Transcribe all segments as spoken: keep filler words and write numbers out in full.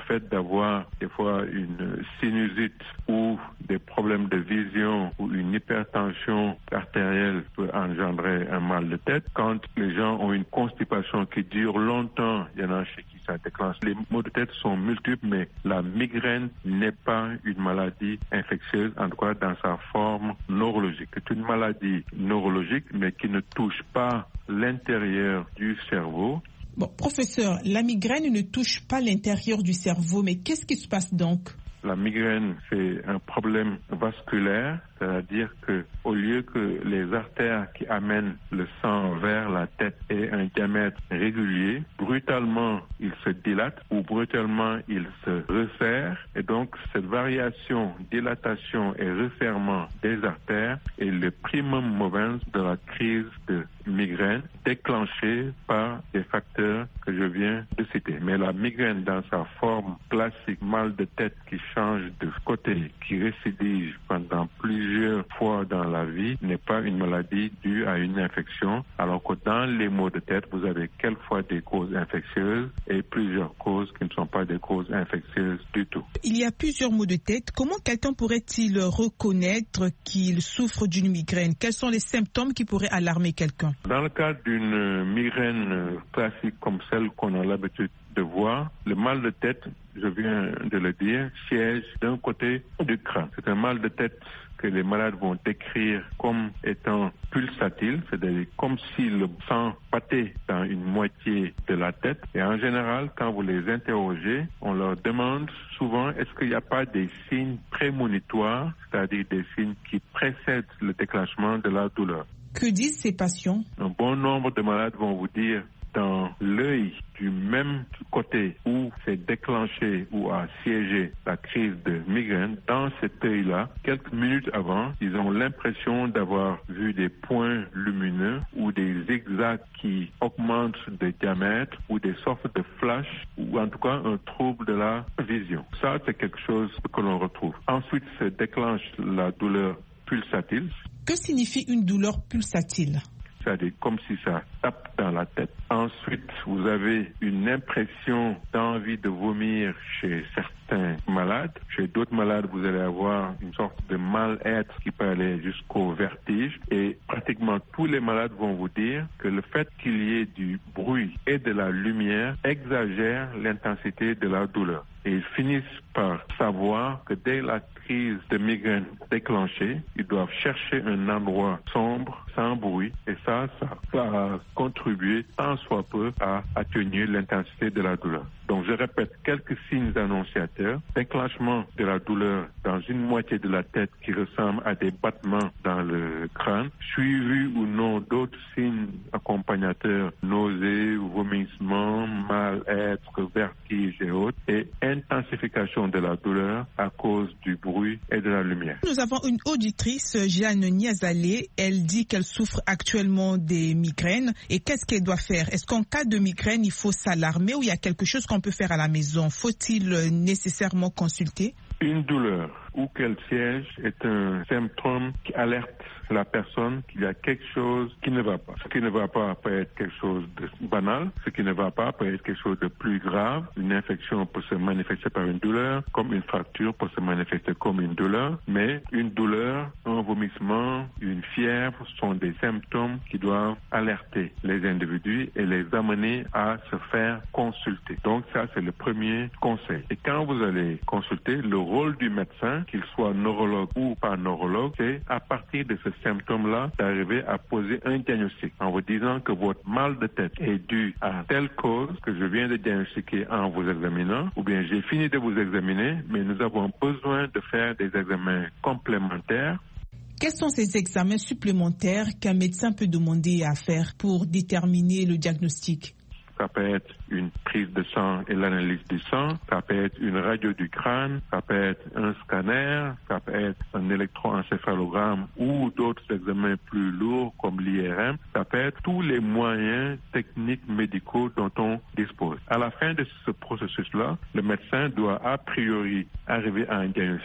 fait d'avoir des fois une sinusite ou des problèmes de vision ou une hypertension artérielle peut engendrer un mal de tête. Quand les gens ont une constipation qui dure longtemps, il y en a chez qui ça déclenche. Les maux de tête sont multiples, mais la migraine n'est pas une maladie infectieuse, en tout cas dans sa forme neurologique. C'est une maladie neurologique, mais qui ne touche pas l'intérieur du cerveau. Bon, professeur, la migraine ne touche pas l'intérieur du cerveau, mais qu'est-ce qui se passe donc? La migraine, c'est un problème vasculaire, c'est-à-dire que au lieu que les artères qui amènent le sang vers la tête aient un diamètre régulier, brutalement, ils se dilatent ou brutalement, ils se resserrent. Et donc, cette variation, dilatation et resserrement des artères est le primum movens de la crise de migraine déclenchée par des facteurs que je viens de citer. Mais la migraine dans sa forme classique, mal de tête qui change de côté, qui récidive pendant plusieurs fois dans la vie, n'est pas une maladie due à une infection, alors que dans les maux de tête, vous avez quelquefois des causes infectieuses et plusieurs causes qui ne sont pas des causes infectieuses du tout. Il y a plusieurs maux de tête. Comment quelqu'un pourrait-il reconnaître qu'il souffre d'une migraine? Quels sont les symptômes qui pourraient alarmer quelqu'un? Dans le cas d'une migraine classique comme celle qu'on a l'habitude de voir, le mal de tête, je viens de le dire, siège d'un côté du crâne. C'est un mal de tête que les malades vont décrire comme étant pulsatile, c'est-à-dire comme si le sang pâtait dans une moitié de la tête. Et en général, quand vous les interrogez, on leur demande souvent est-ce qu'il n'y a pas des signes prémonitoires, c'est-à-dire des signes qui précèdent le déclenchement de la douleur. Que disent ces patients? Un bon nombre de malades vont vous dire dans l'œil du même côté où s'est déclenché ou a siégé la crise de migraine, dans cet œil-là, quelques minutes avant, ils ont l'impression d'avoir vu des points lumineux ou des zigzags qui augmentent de diamètre ou des sortes de flashs ou en tout cas un trouble de la vision. Ça, c'est quelque chose que l'on retrouve. Ensuite, se déclenche la douleur pulsatile. Que signifie une douleur pulsatile? C'est-à-dire comme si ça tape dans la tête. Ensuite, vous avez une impression d'envie de vomir chez certains malades. Chez d'autres malades, vous allez avoir une sorte de mal-être qui peut aller jusqu'au vertige. Et pratiquement tous les malades vont vous dire que le fait qu'il y ait du bruit et de la lumière exagère l'intensité de la douleur. Et ils finissent par savoir que dès la crise de migraine déclenchée, ils doivent chercher un endroit sombre, sans bruit, et ça, ça va contribuer tant soit peu à atténuer l'intensité de la douleur. Donc je répète, quelques signes annonciateurs, déclenchement de la douleur dans une moitié de la tête qui ressemble à des battements dans le crâne, suivi ou non d'autres signes accompagnateurs, nausées, vomissements, mal-être, vertige et autres, et intensification de la douleur à cause du bruit et de la lumière. Nous avons une auditrice, Jeanne Niazalé. Elle dit qu'elle souffre actuellement des migraines. Et qu'est-ce qu'elle doit faire? Est-ce qu'en cas de migraine, il faut s'alarmer ou il y a quelque chose qu'on peut faire à la maison? Faut-il nécessairement consulter? Une douleur où qu'elle siège est un symptôme qui alerte la personne qu'il y a quelque chose qui ne va pas. Ce qui ne va pas peut être quelque chose de banal, ce qui ne va pas peut être quelque chose de plus grave. Une infection peut se manifester par une douleur, comme une fracture peut se manifester comme une douleur, mais une douleur, un vomissement, une fièvre sont des symptômes qui doivent alerter les individus et les amener à se faire consulter. Donc ça, c'est le premier conseil. Et quand vous allez consulter, le rôle du médecin, qu'il soit neurologue ou pas neurologue, c'est à partir de ce symptôme-là d'arriver à poser un diagnostic en vous disant que votre mal de tête est dû à telle cause que je viens de diagnostiquer en vous examinant, ou bien j'ai fini de vous examiner, mais nous avons besoin de faire des examens complémentaires. Quels sont ces examens supplémentaires qu'un médecin peut demander à faire pour déterminer le diagnostic? Ça peut être une prise de sang et l'analyse du sang, ça peut être une radio du crâne, ça peut être un scanner, ça peut être un électroencéphalogramme ou d'autres examens plus lourds comme l'I R M. Ça peut être tous les moyens techniques médicaux dont on dispose. À la fin de ce processus-là, le médecin doit a priori arriver à un diagnostic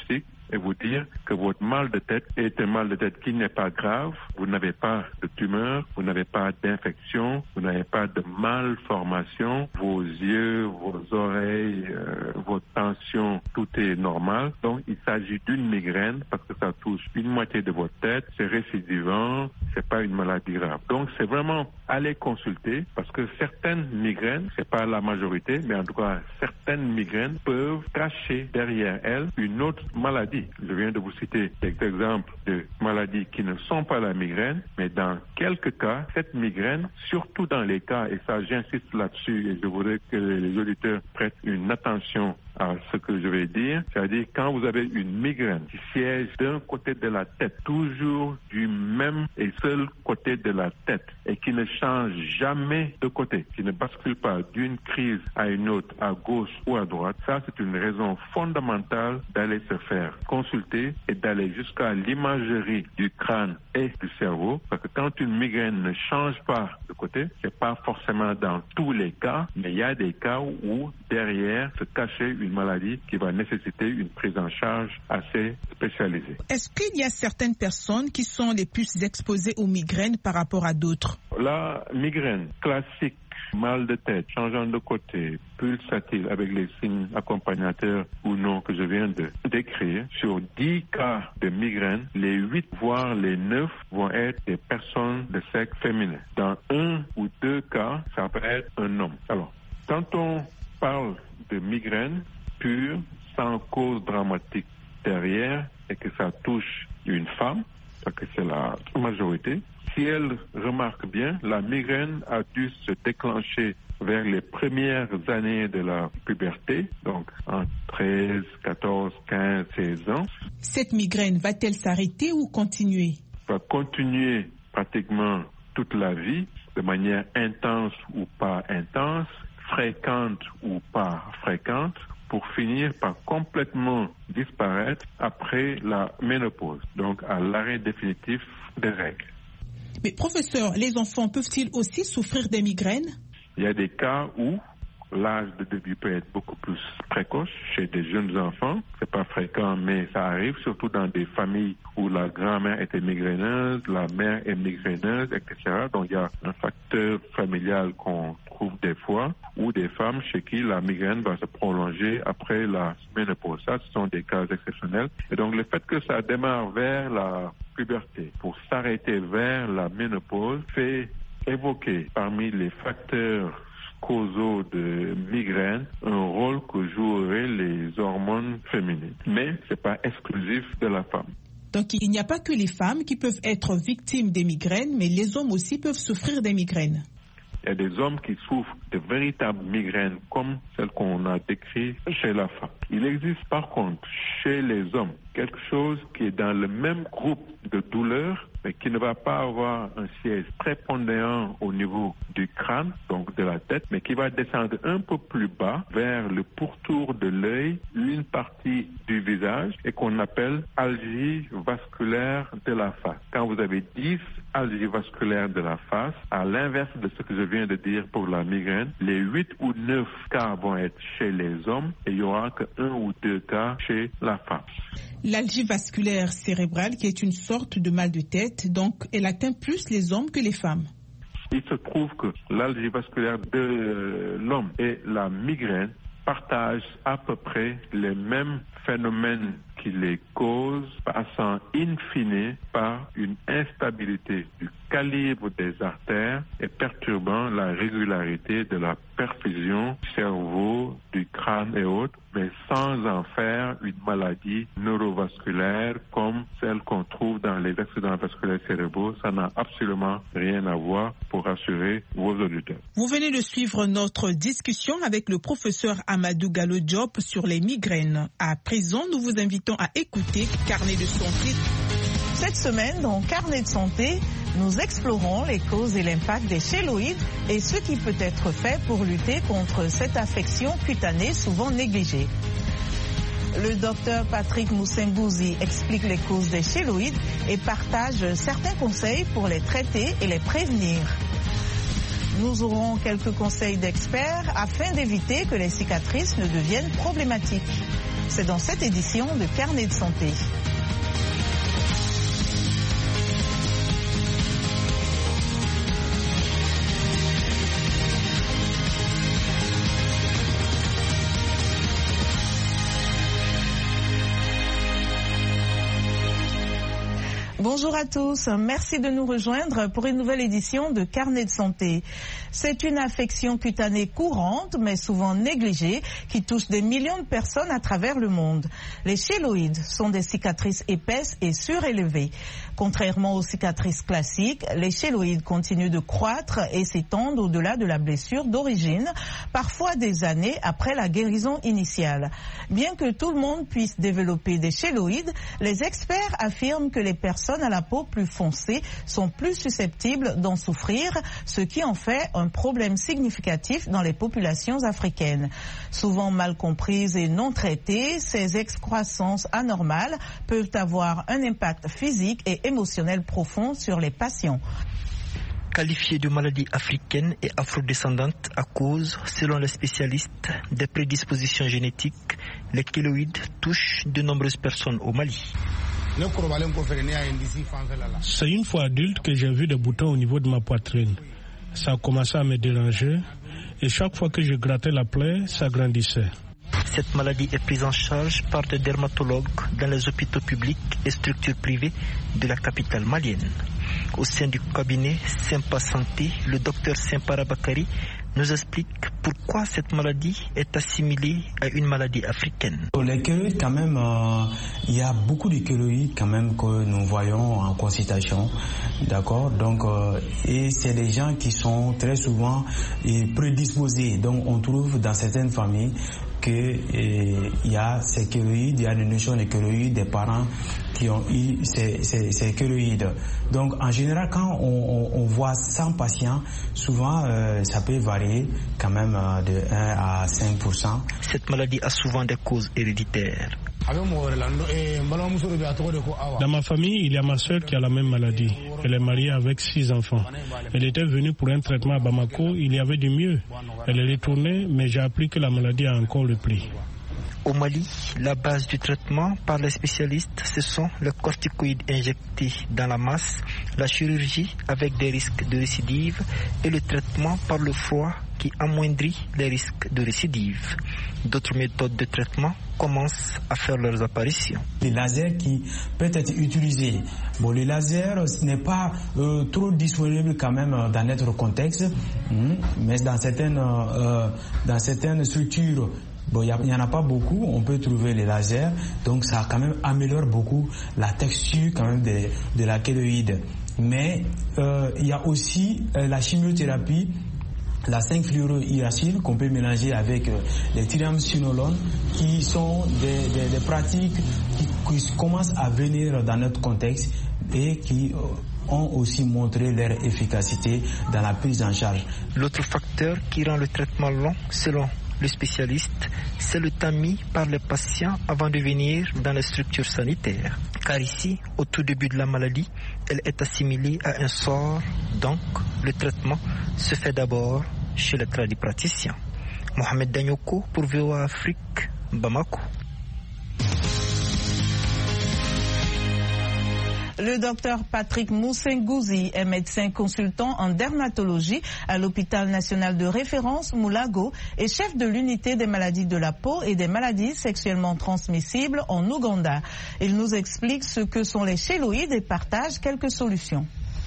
et vous dire que votre mal de tête est un mal de tête qui n'est pas grave, vous n'avez pas de tumeur, vous n'avez pas d'infection, vous n'avez pas de malformation, vos yeux, vos oreilles, euh, votre tension, tout est normal. Donc il s'agit d'une migraine parce que ça touche une moitié de votre tête, c'est récidivant, c'est pas une maladie grave. Donc c'est vraiment aller consulter parce que certaines migraines, c'est pas la majorité, mais en tout cas certaines migraines peuvent cacher derrière elles une autre maladie. Je viens de vous citer des exemples de maladies qui ne sont pas la migraine, mais dans quelques cas, cette migraine, surtout dans les cas, et ça j'insiste là-dessus et je voudrais que les auditeurs prêtent une attention à ce que je vais dire, c'est-à-dire quand vous avez une migraine qui siège d'un côté de la tête, toujours du même et seul côté de la tête, et qui ne change jamais de côté, qui ne bascule pas d'une crise à une autre, à gauche ou à droite, ça c'est une raison fondamentale d'aller se faire consulter et d'aller jusqu'à l'imagerie du crâne et du cerveau, parce que quand une migraine ne change pas de côté, c'est pas forcément dans tous les cas, mais il y a des cas où derrière se cachait une maladie qui va nécessiter une prise en charge assez spécialisée. Est-ce qu'il y a certaines personnes qui sont les plus exposées aux migraines par rapport à d'autres? La migraine classique, mal de tête, changeant de côté, pulsatile avec les signes accompagnateurs ou non que je viens de décrire, sur dix cas de migraine, les huit voire les neuf vont être des personnes de sexe féminin. Dans un ou deux cas, ça peut être un homme. Alors, quand on parle de migraine pure, sans cause dramatique derrière, et que ça touche une femme, parce que c'est la majorité, si elle remarque bien, la migraine a dû se déclencher vers les premières années de la puberté, donc en treize, quatorze, quinze, seize ans. Cette migraine va-t-elle s'arrêter ou continuer? Va continuer pratiquement toute la vie, de manière intense ou pas intense, fréquente ou pas fréquente, pour finir par complètement disparaître après la ménopause, donc à l'arrêt définitif des règles. Mais professeur, les enfants peuvent-ils aussi souffrir des migraines? Il y a des cas où l'âge de début peut être beaucoup plus précoce chez des jeunes enfants. C'est pas fréquent, mais ça arrive, surtout dans des familles où la grand-mère était migraineuse, la mère est migraineuse, et cetera. Donc il y a un facteur familial qu'on trouve des fois, ou des femmes chez qui la migraine va se prolonger après la ménopause. Ça, ce sont des cas exceptionnels. Et donc le fait que ça démarre vers la puberté pour s'arrêter vers la ménopause fait évoquer parmi les facteurs causaux de migraine un rôle que joueraient les hormones féminines. Mais ce n'est pas exclusif de la femme. Donc il n'y a pas que les femmes qui peuvent être victimes des migraines, mais les hommes aussi peuvent souffrir des migraines. Il y a des hommes qui souffrent de véritables migraines comme celles qu'on a décrites chez la femme. Il existe par contre chez les hommes quelque chose qui est dans le même groupe de douleurs, mais qui ne va pas avoir un siège prépondérant au niveau du crâne, donc de la tête, mais qui va descendre un peu plus bas vers le pourtour de l'œil, une partie du visage, et qu'on appelle algie vasculaire de la face. Quand vous avez dix algies vasculaires de la face, à l'inverse de ce que je viens de dire pour la migraine, les huit ou neuf cas vont être chez les hommes et il n'y aura que un ou deux cas chez la femme. L'algie vasculaire cérébrale, qui est une sorte de mal de tête, donc elle atteint plus les hommes que les femmes. Il se trouve que l'algie vasculaire de l'homme et la migraine partagent à peu près les mêmes phénomènes qui les causent, passant in fine par une instabilité du calibre des artères et perturbant la régularité de la perfusion du cerveau, du crâne et autres, mais sans en faire une maladie neurovasculaire comme celle qu'on trouve dans les accidents vasculaires cérébraux. Ça n'a absolument rien à voir, pour rassurer vos auditeurs. Vous venez de suivre notre discussion avec le professeur Amadou Gallo Diop sur les migraines. À présent, nous vous invitons à écouter Carnet de santé. Cette semaine, dans Carnet de santé, nous explorons les causes et l'impact des chéloïdes et ce qui peut être fait pour lutter contre cette affection cutanée souvent négligée. Le docteur Patrick Moussembouzi explique les causes des chéloïdes et partage certains conseils pour les traiter et les prévenir. Nous aurons quelques conseils d'experts afin d'éviter que les cicatrices ne deviennent problématiques. C'est dans cette édition de Carnet de santé. Bonjour à tous, merci de nous rejoindre pour une nouvelle édition de Carnet de santé. C'est une affection cutanée courante, mais souvent négligée, qui touche des millions de personnes à travers le monde. Les chéloïdes sont des cicatrices épaisses et surélevées. Contrairement aux cicatrices classiques, les chéloïdes continuent de croître et s'étendent au-delà de la blessure d'origine, parfois des années après la guérison initiale. Bien que tout le monde puisse développer des chéloïdes, les experts affirment que les personnes à la peau plus foncée sont plus susceptibles d'en souffrir, ce qui en fait un problème significatif dans les populations africaines. Souvent mal comprises et non traitées, ces excroissances anormales peuvent avoir un impact physique et émotionnel profond sur les patients. Qualifiées de maladies africaines et afrodescendantes à cause, selon les spécialistes, des prédispositions génétiques, les kéloïdes touchent de nombreuses personnes au Mali. C'est une fois adulte que j'ai vu des boutons au niveau de ma poitrine. Ça a commencé à me déranger et chaque fois que je grattais la plaie, ça grandissait. Cette maladie est prise en charge par des dermatologues dans les hôpitaux publics et structures privées de la capitale malienne. Au sein du cabinet Sympa Santé, le docteur Simpara Bakari nous explique pourquoi cette maladie est assimilée à une maladie africaine. Les kéloïdes, quand même, euh, il y a beaucoup de kéloïdes quand même que nous voyons en consultation, d'accord. Donc, euh, et c'est des gens qui sont très souvent et prédisposés. Donc, on trouve dans certaines familles que eh, il y a ces kéloïdes, il y a une notion de kéloïdes des parents qui ont eu ces, ces, ces kéloïdes. Donc en général, quand on, on, on voit cent patients, souvent euh, ça peut varier quand même euh, de un à cinq pour cent. Cette maladie a souvent des causes héréditaires. Dans ma famille, il y a ma soeur qui a la même maladie. Elle est mariée avec six enfants. Elle était venue pour un traitement à Bamako, il y avait du mieux. Elle est retournée, mais j'ai appris que la maladie a encore repris. Au Mali, la base du traitement par les spécialistes, ce sont les corticoïdes injectés dans la masse, la chirurgie avec des risques de récidive et le traitement par le froid qui amoindrit les risques de récidive. D'autres méthodes de traitement commencent à faire leurs apparitions. Les lasers qui peuvent être utilisés. Bon, le laser, ce n'est pas euh, trop disponible quand même dans notre contexte, hein, mais dans certaines, euh, dans certaines structures, bon, il n'y en a pas beaucoup, on peut trouver les lasers, donc ça quand même améliore beaucoup la texture quand même de, de la kéloïde. Mais euh, il y a aussi euh, la chimiothérapie, la cinq fluorouracile qu'on peut mélanger avec euh, les triamcinolones, qui sont des, des, des pratiques qui, qui commencent à venir dans notre contexte et qui euh, ont aussi montré leur efficacité dans la prise en charge. L'autre facteur qui rend le traitement long, selon le spécialiste, c'est le temps mis par les patients avant de venir dans les structures sanitaires. Car ici, au tout début de la maladie, elle est assimilée à un sort, donc le traitement se fait d'abord chez les tradipraticiens. Mohamed Danyoko pour V O A Afrique, Bamako. Le docteur Patrick Moussengouzi est médecin consultant en dermatologie à l'hôpital national de référence Moulago et chef de l'unité des maladies de la peau et des maladies sexuellement transmissibles en Ouganda. Il nous explique ce que sont les chéloïdes et partage quelques solutions.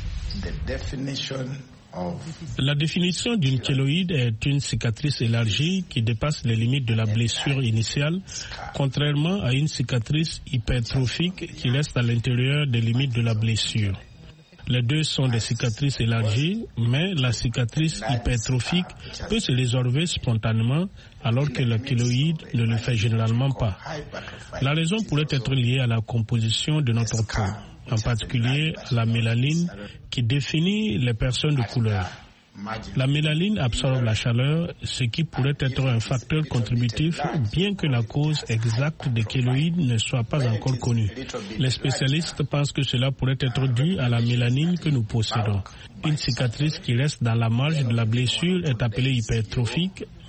La définition d'une kéloïde est une cicatrice élargie qui dépasse les limites de la blessure initiale, contrairement à une cicatrice hypertrophique qui reste à l'intérieur des limites de la blessure. Les deux sont des cicatrices élargies, mais la cicatrice hypertrophique peut se résorber spontanément alors que la kéloïde ne le fait généralement pas. La raison pourrait être liée à la composition de notre peau, en particulier la mélanine qui définit les personnes de couleur. La mélanine absorbe la chaleur, ce qui pourrait être un facteur contributif, bien que la cause exacte des kéloïdes ne soit pas encore connue. Les spécialistes pensent que cela pourrait être dû à la mélanine que nous possédons. Une cicatrice qui reste dans la marge de la blessure est appelée hypertrophique,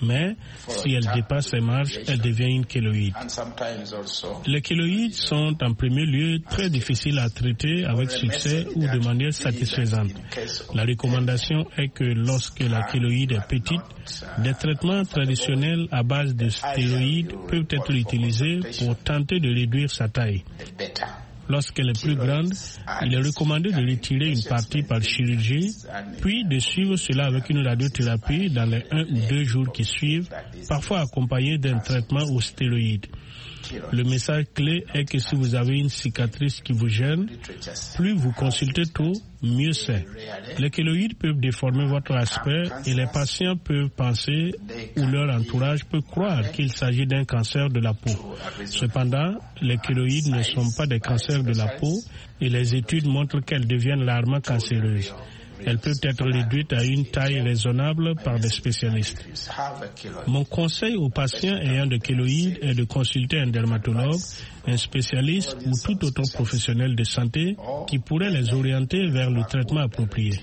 Mais si elle dépasse ces marges, elle devient une kéloïde. Les kéloïdes sont en premier lieu très difficiles à traiter avec succès ou de manière satisfaisante. La recommandation est que lorsque la kéloïde est petite, des traitements traditionnels à base de stéroïdes peuvent être utilisés pour tenter de réduire sa taille. Lorsqu'elle est plus grande, il est recommandé de retirer une partie par chirurgie, puis de suivre cela avec une radiothérapie dans les un ou deux jours qui suivent, parfois accompagné d'un traitement aux stéroïdes. Le message clé est que si vous avez une cicatrice qui vous gêne, plus vous consultez tôt, mieux c'est. Les kéloïdes peuvent déformer votre aspect et les patients peuvent penser ou leur entourage peut croire qu'il s'agit d'un cancer de la peau. Cependant, les kéloïdes ne sont pas des cancers de la peau et les études montrent qu'elles deviennent rarement cancéreuses. Elles peuvent être réduites à une taille raisonnable par des spécialistes. Mon conseil aux patients ayant des kéloïdes est de consulter un dermatologue, un spécialiste ou tout autre professionnel de santé qui pourrait les orienter vers le traitement approprié.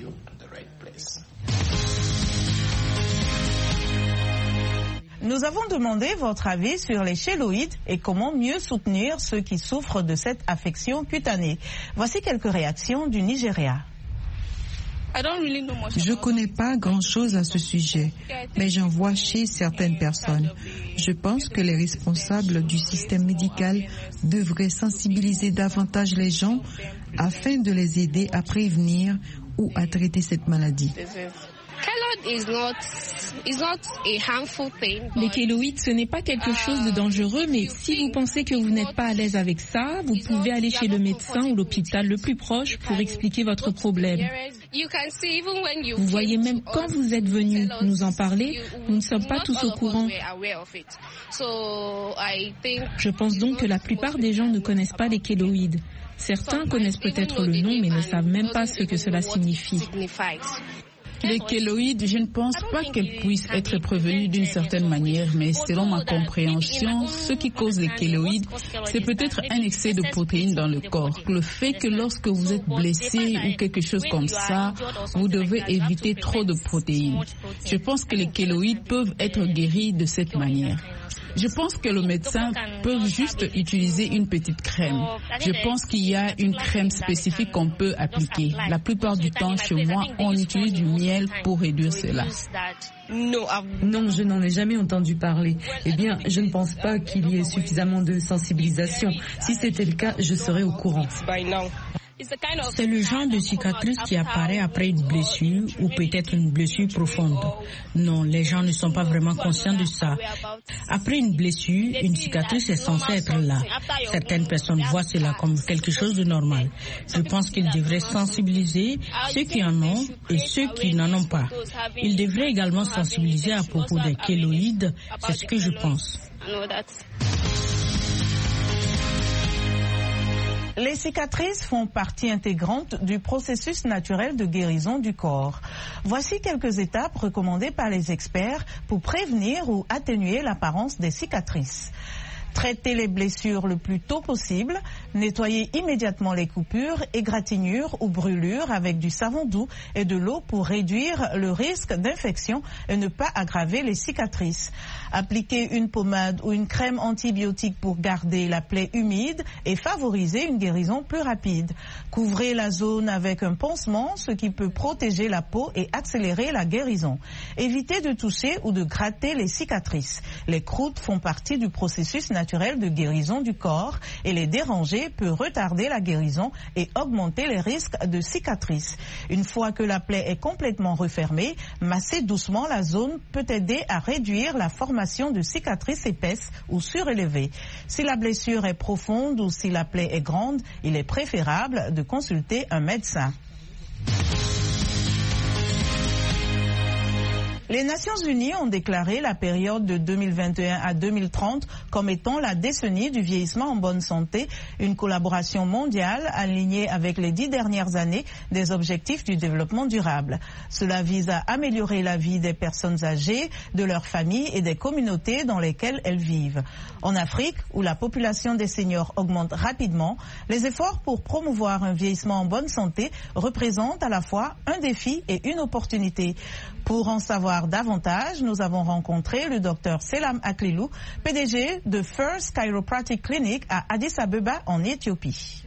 Nous avons demandé votre avis sur les chéloïdes et comment mieux soutenir ceux qui souffrent de cette affection cutanée. Voici quelques réactions du Nigeria. Je ne connais pas grand-chose à ce sujet, mais j'en vois chez certaines personnes. Je pense que les responsables du système médical devraient sensibiliser davantage les gens afin de les aider à prévenir ou à traiter cette maladie. Les kéloïdes, ce n'est pas quelque chose de dangereux, mais si vous pensez que vous n'êtes pas à l'aise avec ça, vous pouvez aller chez le médecin ou l'hôpital le plus proche pour expliquer votre problème. Vous voyez, même quand vous êtes venu nous en parler, nous ne sommes pas tous au courant. Je pense donc que la plupart des gens ne connaissent pas les kéloïdes. Certains connaissent peut-être le nom, mais ne savent même pas ce que cela signifie. Les kéloïdes, je ne pense pas qu'elles puissent être prévenues d'une certaine manière, mais selon ma compréhension, ce qui cause les kéloïdes, c'est peut-être un excès de protéines dans le corps. Le fait que lorsque vous êtes blessé ou quelque chose comme ça, vous devez éviter trop de protéines. Je pense que les kéloïdes peuvent être guéris de cette manière. Je pense que le médecin peut juste utiliser une petite crème. Je pense qu'il y a une crème spécifique qu'on peut appliquer. La plupart du temps, chez moi, on utilise du miel pour réduire cela. Non, je n'en ai jamais entendu parler. Eh bien, je ne pense pas qu'il y ait suffisamment de sensibilisation. Si c'était le cas, je serais au courant. C'est le genre de cicatrice qui apparaît après une blessure ou peut-être une blessure profonde. Non, les gens ne sont pas vraiment conscients de ça. Après une blessure, une cicatrice est censée être là. Certaines personnes voient cela comme quelque chose de normal. Je pense qu'ils devraient sensibiliser ceux qui en ont et ceux qui n'en ont pas. Ils devraient également sensibiliser à propos des kéloïdes. C'est ce que je pense. Les cicatrices font partie intégrante du processus naturel de guérison du corps. Voici quelques étapes recommandées par les experts pour prévenir ou atténuer l'apparence des cicatrices. Traitez les blessures le plus tôt possible, nettoyez immédiatement les coupures, égratignures ou brûlures avec du savon doux et de l'eau pour réduire le risque d'infection et ne pas aggraver les cicatrices. Appliquez une pommade ou une crème antibiotique pour garder la plaie humide et favoriser une guérison plus rapide. Couvrez la zone avec un pansement, ce qui peut protéger la peau et accélérer la guérison. Évitez de toucher ou de gratter les cicatrices. Les croûtes font partie du processus naturel de guérison du corps et les déranger peut retarder la guérison et augmenter les risques de cicatrices. Une fois que la plaie est complètement refermée, masser doucement la zone peut aider à réduire la formation de cicatrices épaisses ou surélevées. Si la blessure est profonde ou si la plaie est grande, il est préférable de consulter un médecin. Les Nations Unies ont déclaré la période de deux mille vingt et un à deux mille trente comme étant la décennie du vieillissement en bonne santé, une collaboration mondiale alignée avec les dix dernières années des objectifs du développement durable. Cela vise à améliorer la vie des personnes âgées, de leurs familles et des communautés dans lesquelles elles vivent. En Afrique, où la population des seniors augmente rapidement, les efforts pour promouvoir un vieillissement en bonne santé représentent à la fois un défi et une opportunité. Pour en savoir savoir davantage, nous avons rencontré le docteur Selam Aklilou, P D G de First Chiropractic Clinic à Addis Abeba en Éthiopie.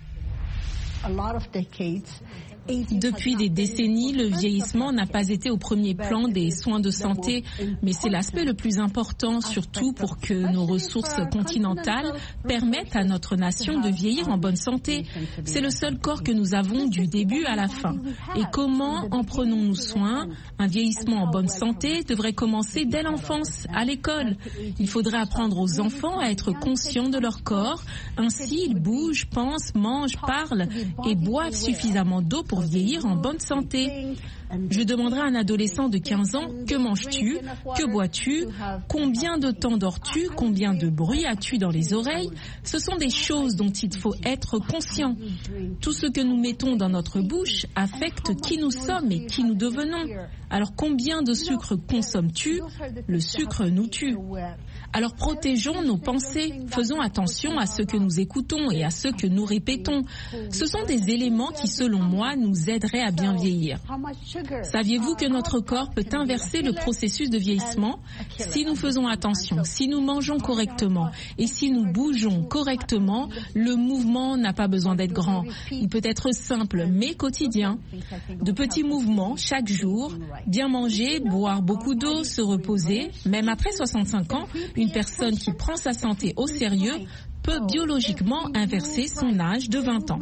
Depuis des décennies, le vieillissement n'a pas été au premier plan des soins de santé, mais c'est l'aspect le plus important, surtout pour que nos ressources continentales permettent à notre nation de vieillir en bonne santé. C'est le seul corps que nous avons du début à la fin. Et comment en prenons-nous soin? Un vieillissement en bonne santé devrait commencer dès l'enfance, à l'école. Il faudrait apprendre aux enfants à être conscients de leur corps. Ainsi, ils bougent, pensent, mangent, parlent et boivent suffisamment d'eau pour vieillir en bonne santé. Je demanderai à un adolescent de quinze ans, que manges-tu? Que bois-tu? Combien de temps dors-tu? Combien de bruit as-tu dans les oreilles? Ce sont des choses dont il faut être conscient. Tout ce que nous mettons dans notre bouche affecte qui nous sommes et qui nous devenons. Alors combien de sucre consommes-tu? Le sucre nous tue. Alors protégeons nos pensées, faisons attention à ce que nous écoutons et à ce que nous répétons. Ce sont des éléments qui, selon moi, nous aideraient à bien vieillir. Saviez-vous que notre corps peut inverser le processus de vieillissement? Si nous faisons attention, si nous mangeons correctement et si nous bougeons correctement, le mouvement n'a pas besoin d'être grand. Il peut être simple mais quotidien. De petits mouvements chaque jour, bien manger, boire beaucoup d'eau, se reposer. Même après soixante-cinq ans, une personne qui prend sa santé au sérieux peut biologiquement inverser son âge de vingt ans.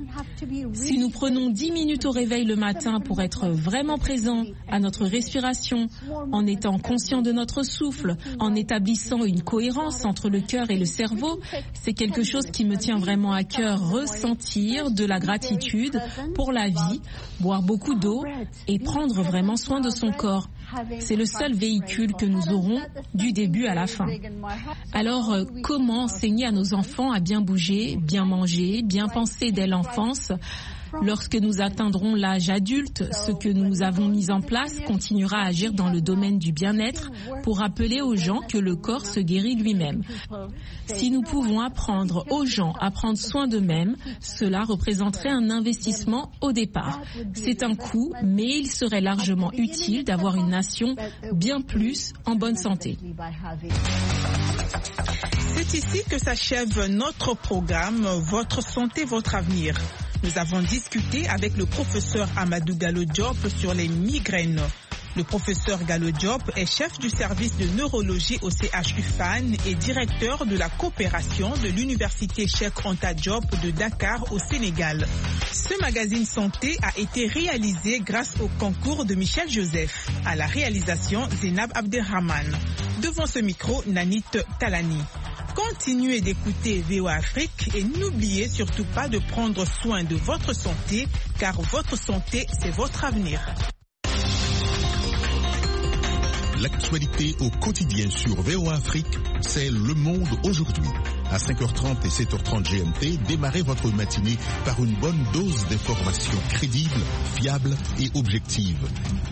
Si nous prenons dix minutes au réveil le matin pour être vraiment présents à notre respiration, en étant conscients de notre souffle, en établissant une cohérence entre le cœur et le cerveau, c'est quelque chose qui me tient vraiment à cœur, ressentir de la gratitude pour la vie, boire beaucoup d'eau et prendre vraiment soin de son corps. C'est le seul véhicule que nous aurons du début à la fin. Alors, comment enseigner à nos enfants à bien bouger, bien manger, bien penser dès l'enfance? Lorsque nous atteindrons l'âge adulte, ce que nous avons mis en place continuera à agir dans le domaine du bien-être pour rappeler aux gens que le corps se guérit lui-même. Si nous pouvons apprendre aux gens à prendre soin d'eux-mêmes, cela représenterait un investissement au départ. C'est un coût, mais il serait largement utile d'avoir une nation bien plus en bonne santé. C'est ici que s'achève notre programme « Votre santé, votre avenir ». Nous avons discuté avec le professeur Amadou Gallo Diop sur les migraines. Le professeur Gallo Diop est chef du service de neurologie au C H U Fann et directeur de la coopération de l'université Cheikh Anta Diop de Dakar au Sénégal. Ce magazine santé a été réalisé grâce au concours de Michel Joseph. À la réalisation, Zénab Abderrahman. Devant ce micro, Nanit Talani. Continuez d'écouter V O A Afrique et n'oubliez surtout pas de prendre soin de votre santé, car votre santé, c'est votre avenir. L'actualité au quotidien sur V O A Afrique, c'est Le Monde aujourd'hui. À cinq heures trente et sept heures trente G M T, démarrez votre matinée par une bonne dose d'informations crédibles, fiables et objectives.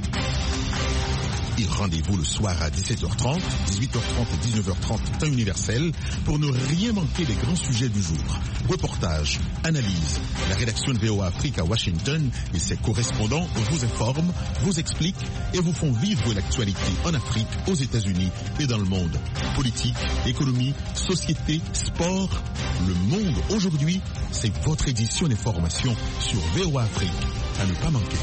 Et rendez-vous le soir à dix-sept heures trente, dix-huit heures trente et dix-neuf heures trente temps universel pour ne rien manquer des grands sujets du jour. Reportages, analyses. La rédaction de V O A Afrique à Washington et ses correspondants vous informent, vous expliquent et vous font vivre l'actualité en Afrique, aux États-Unis et dans le monde. Politique, économie, société, sport. Le Monde aujourd'hui, c'est votre édition d'information sur V O A Afrique. À ne pas manquer.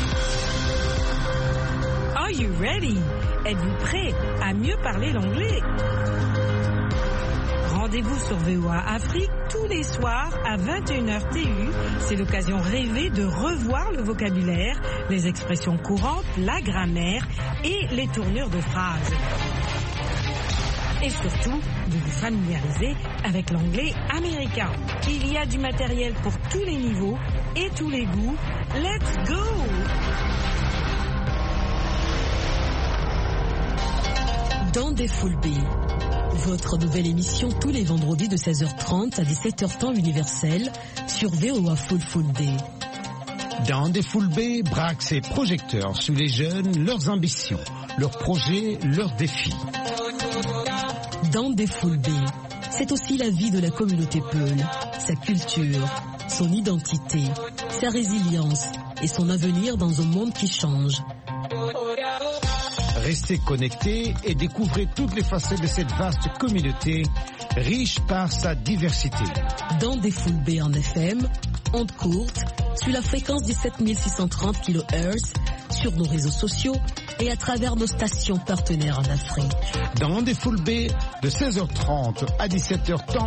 Are you ready? Êtes-vous prêt à mieux parler l'anglais? Rendez-vous sur V O A Afrique tous les soirs à vingt et une heures T U. C'est l'occasion rêvée de revoir le vocabulaire, les expressions courantes, la grammaire et les tournures de phrases. Et surtout, de vous familiariser avec l'anglais américain. Il y a du matériel pour tous les niveaux et tous les goûts. Let's go! Dans des Full B, votre nouvelle émission tous les vendredis de seize heures trente à dix-sept heures temps universel sur V O A Full Full Day. Dans des Full B braque ses projecteurs sur les jeunes, leurs ambitions, leurs projets, leurs défis. Dans des Full B, c'est aussi la vie de la communauté Peul, sa culture, son identité, sa résilience et son avenir dans un monde qui change. Restez connectés et découvrez toutes les facettes de cette vaste communauté, riche par sa diversité. Dans des full B en F M, ondes courtes, sur la fréquence dix-sept mille six cent trente kilohertz, sur nos réseaux sociaux et à travers nos stations partenaires en Afrique. Dans des full B de seize heures trente à dix-sept heures temps